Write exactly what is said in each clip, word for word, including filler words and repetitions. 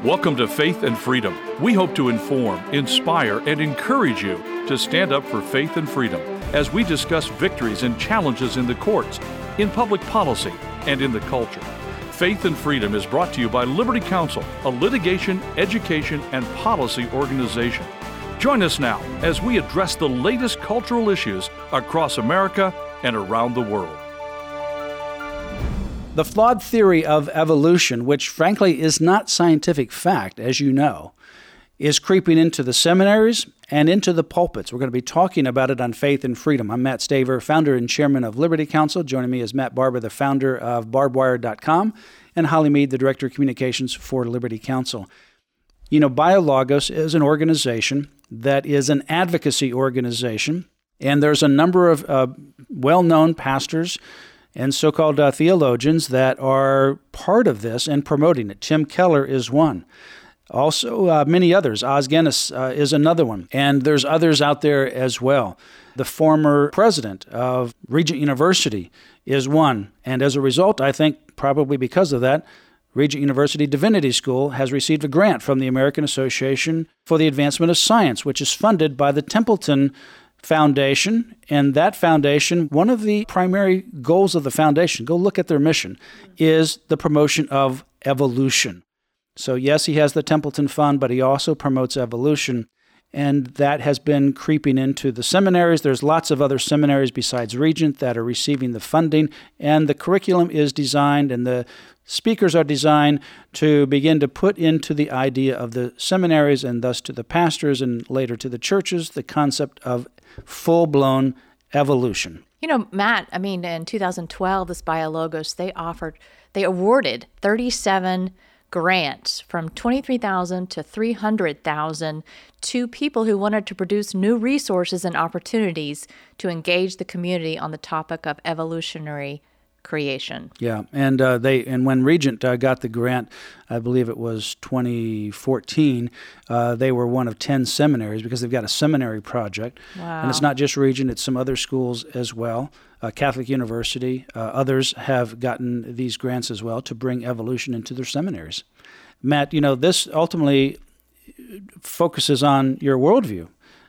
Welcome to Faith and Freedom. We hope to inform, inspire, and encourage you to stand up for faith and freedom as we discuss victories and challenges in the courts, in public policy, and in the culture. Faith and Freedom is brought to you by Liberty Counsel, a litigation, education, and policy organization. Join us now as we address the latest cultural issues across America and around the world. The flawed theory of evolution, which frankly is not scientific fact, as you know, is creeping into the seminaries and into the pulpits. We're going to be talking about it on Faith and Freedom. I'm Matt Staver, founder and chairman of Liberty Counsel. Joining me is Matt Barber, the founder of barbed wire dot com, and Holly Mead, the director of communications for Liberty Counsel. You know, BioLogos is an organization that is an advocacy organization, and there's a number of uh, well-known pastors and so-called uh, theologians that are part of this and promoting it. Tim Keller is one. Also, uh, many others. Os Guinness uh, is another one. And there's others out there as well. The former president of Regent University is one. And as a result, I think probably because of that, Regent University Divinity School has received a grant from the American Association for the Advancement of Science, which is funded by the Templeton Foundation. And that foundation, one of the primary goals of the foundation, go look at their mission, is the promotion of evolution. So yes, he has the Templeton Fund, but he also promotes evolution. And that has been creeping into the seminaries. There's lots of other seminaries besides Regent that are receiving the funding. And the curriculum is designed and the speakers are designed to begin to put into the idea of the seminaries and thus to the pastors and later to the churches the concept of full-blown evolution. You know, Matt, I mean, in two thousand twelve, this BioLogos, they offered, they awarded thirty-seven grants from twenty-three thousand to three hundred thousand to people who wanted to produce new resources and opportunities to engage the community on the topic of evolutionary creation. Yeah, and uh, they and when Regent uh, got the grant, I believe it was twenty fourteen, uh, they were one of ten seminaries because they've got a seminary project. Wow. And it's not just Regent, it's some other schools as well. Uh, Catholic University, uh, others have gotten these grants as well to bring evolution into their seminaries. Matt, you know, this ultimately focuses on your worldview,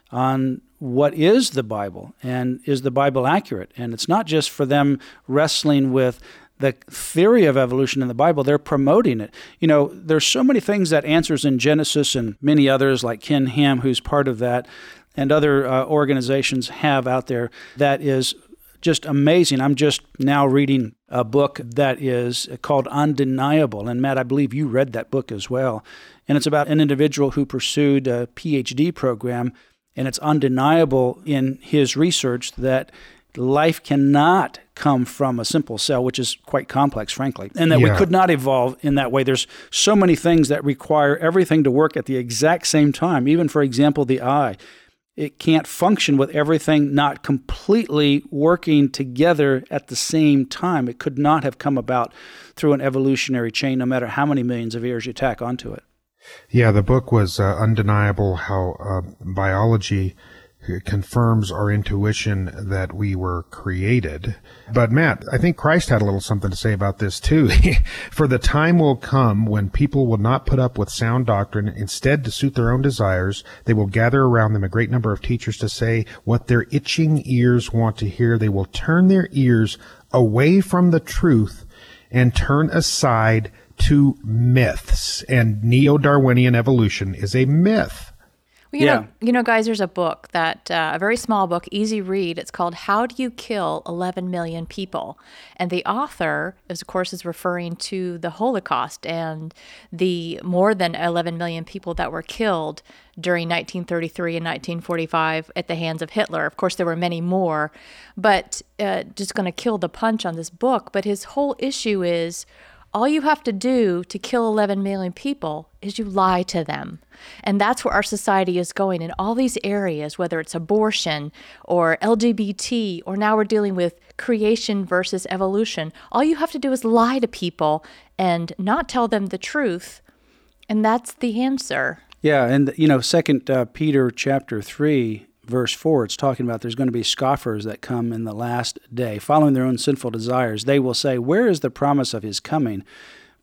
on what is the Bible, and is the Bible accurate? And it's not just for them wrestling with the theory of evolution in the Bible, they're promoting it. You know, there's so many things that Answers in Genesis and many others like Ken Ham, who's part of that, and other uh, organizations have out there that is just amazing. I'm just now reading a book that is called Undeniable. And Matt, I believe you read that book as well. And it's about an individual who pursued a P H D program. And it's undeniable in his research that life cannot come from a simple cell, which is quite complex, frankly, and that yeah. we could not evolve in that way. There's so many things that require everything to work at the exact same time. Even, for example, the eye. It can't function with everything not completely working together at the same time. It could not have come about through an evolutionary chain, no matter how many millions of years you tack onto it. Yeah, the book was uh, undeniable how uh, biology confirms our intuition that we were created. But Matt, I think Christ had a little something to say about this too. For the time will come when people will not put up with sound doctrine. Instead, to suit their own desires, they will gather around them a great number of teachers to say what their itching ears want to hear. They will turn their ears away from the truth and turn aside to myths, and neo-Darwinian evolution is a myth. Well, you yeah. know, you know, guys, there's a book that, uh, a very small book, easy read. It's called How Do You Kill eleven million People? And the author, is, of course, is referring to the Holocaust and the more than eleven million people that were killed during nineteen thirty-three and nineteen forty-five at the hands of Hitler. Of course, there were many more, but uh, just going to kill the punch on this book. But his whole issue is, all you have to do to kill eleven million people is you lie to them. And that's where our society is going in all these areas, whether it's abortion or L G B T, or now we're dealing with creation versus evolution. All you have to do is lie to people and not tell them the truth. And that's the answer. Yeah, and, you know, Second uh, Peter chapter three, verse four, it's talking about there's going to be scoffers that come in the last day, following their own sinful desires. They will say, where is the promise of his coming?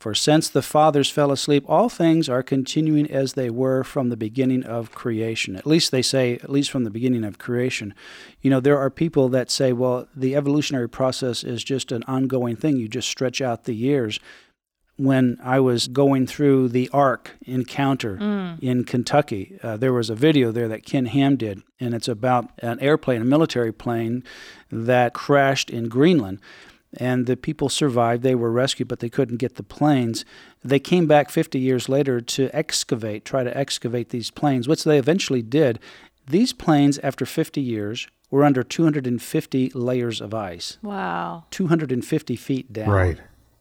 For since the fathers fell asleep, all things are continuing as they were from the beginning of creation. At least they say, at least from the beginning of creation. You know, there are people that say, well, the evolutionary process is just an ongoing thing. You just stretch out the years. When I was going through the Ark encounter mm. in Kentucky, uh, there was a video there that Ken Ham did, and it's about an airplane, a military plane that crashed in Greenland. And the people survived. They were rescued, but they couldn't get the planes. They came back fifty years later to excavate, try to excavate these planes, which they eventually did. These planes, after fifty years, were under two hundred fifty layers of ice. Wow. two hundred fifty feet down. Right.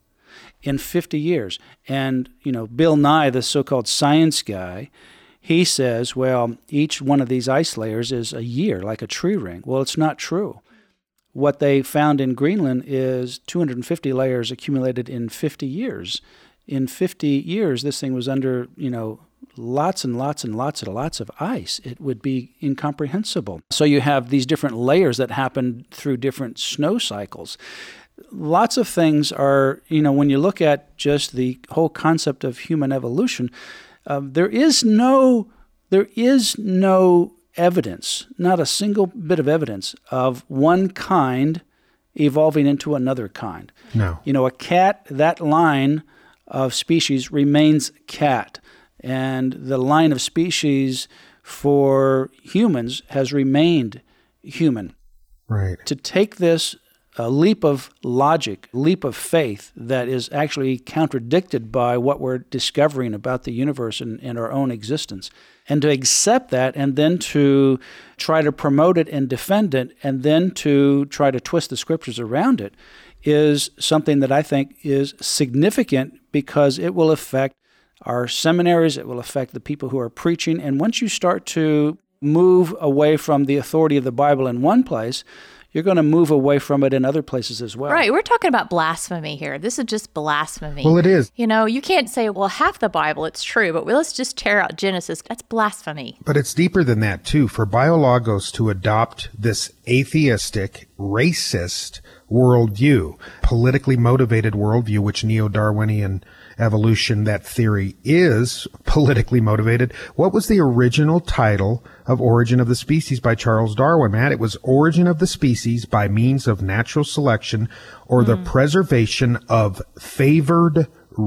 In fifty years. And, you know, Bill Nye, the so-called science guy, he says, well, each one of these ice layers is a year, like a tree ring. Well, it's not true. What they found in Greenland is two hundred fifty layers accumulated in fifty years. In fifty years, this thing was under, you know, lots and lots and lots and lots of ice. It would be incomprehensible. So you have these different layers that happen through different snow cycles. Lots of things are, you know, when you look at just the whole concept of human evolution, uh, there is no, there is no evidence, not a single bit of evidence of one kind evolving into another kind. No. You know, a cat, that line of species remains cat. And the line of species for humans has remained human. Right. To take this a leap of logic, leap of faith that is actually contradicted by what we're discovering about the universe and, and our own existence, and to accept that and then to try to promote it and defend it and then to try to twist the scriptures around it is something that I think is significant because it will affect our seminaries, it will affect the people who are preaching, and once you start to move away from the authority of the Bible in one place, you're going to move away from it in other places as well. Right. We're talking about blasphemy here. This is just blasphemy. Well, it is. You know, you can't say, well, half the Bible, it's true, but let's just tear out Genesis. That's blasphemy. But it's deeper than that, too. For Biologos to adopt this atheistic, racist worldview, politically motivated worldview, which neo-Darwinian evolution, that theory is politically motivated. What was the original title of Origin of the Species by Charles Darwin, Matt? It was Origin of the Species by Means of Natural Selection or mm. the Preservation of Favored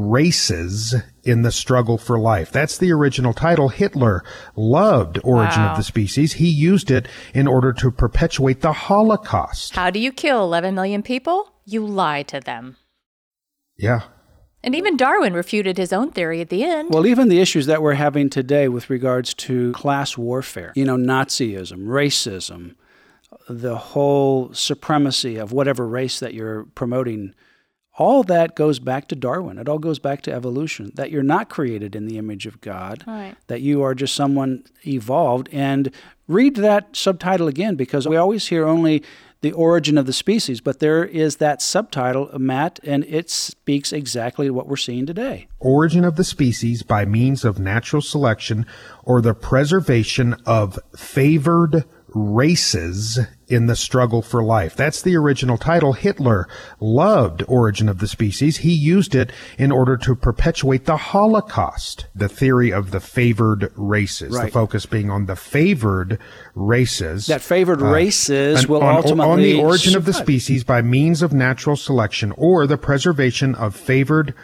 Races in the Struggle for Life. That's the original title. Hitler loved Origin wow. of the Species. He used it in order to perpetuate the Holocaust. How do you kill eleven million people? You lie to them. Yeah. And even Darwin refuted his own theory at the end. Well, even the issues that we're having today with regards to class warfare, you know, Nazism, racism, the whole supremacy of whatever race that you're promoting, all that goes back to Darwin. It all goes back to evolution, that you're not created in the image of God, right. that you are just someone evolved. And read that subtitle again, because we always hear only the origin of the species, but there is that subtitle, Matt, and it speaks exactly what we're seeing today. Origin of the Species by Means of Natural Selection or the Preservation of Favored Races in the Struggle for Life. That's the original title. Hitler loved Origin of the Species. He used it in order to perpetuate the Holocaust, the theory of the favored races, right. The focus being on the favored races. That favored uh, races will on, ultimately... On the origin of the species by means of natural selection or the preservation of favored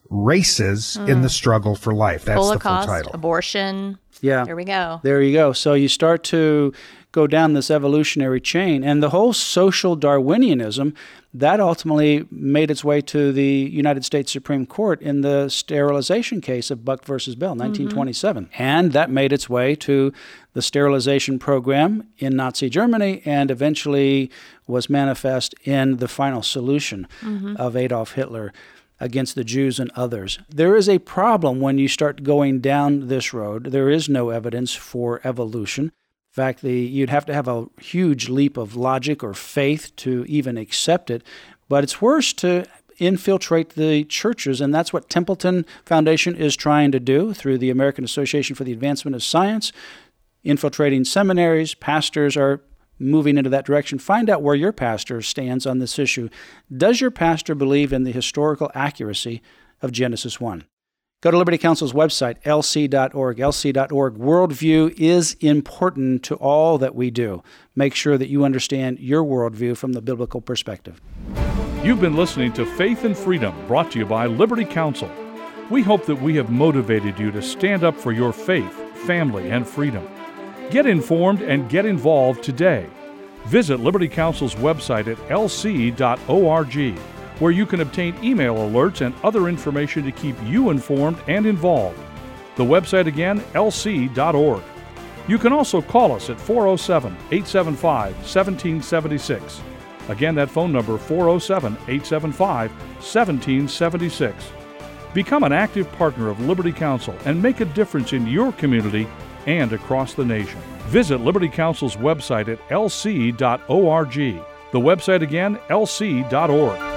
races mm. in the struggle for life. That's Holocaust, the full title. Abortion. Yeah. There we go. There you go. So you start to go down this evolutionary chain, and the whole social Darwinianism, that ultimately made its way to the United States Supreme Court in the sterilization case of Buck versus Bell, nineteen twenty-seven. Mm-hmm. And that made its way to the sterilization program in Nazi Germany and eventually was manifest in the final solution mm-hmm. of Adolf Hitler against the Jews and others. There is a problem when you start going down this road. There is no evidence for evolution. In fact, the, you'd have to have a huge leap of logic or faith to even accept it. But it's worse to infiltrate the churches, and that's what Templeton Foundation is trying to do through the American Association for the Advancement of Science, infiltrating seminaries. Pastors are moving into that direction. Find out where your pastor stands on this issue. Does your pastor believe in the historical accuracy of Genesis one. Go to Liberty Counsel's website, L C dot org, L C dot org. Worldview is important to all that we do. Make sure that you understand your worldview from the biblical perspective. You've been listening to Faith and Freedom, brought to you by Liberty Counsel. We hope that we have motivated you to stand up for your faith, family, and freedom. Get informed and get involved today. Visit Liberty Counsel's website at L C dot org, where you can obtain email alerts and other information to keep you informed and involved. The website again, L C dot org. You can also call us at four oh seven, eight seven five, one seven seven six. Again, that phone number, four oh seven, eight seven five, one seven seven six. Become an active partner of Liberty Counsel and make a difference in your community and across the nation. Visit Liberty Counsel's website at L C dot org. The website again, L C dot org.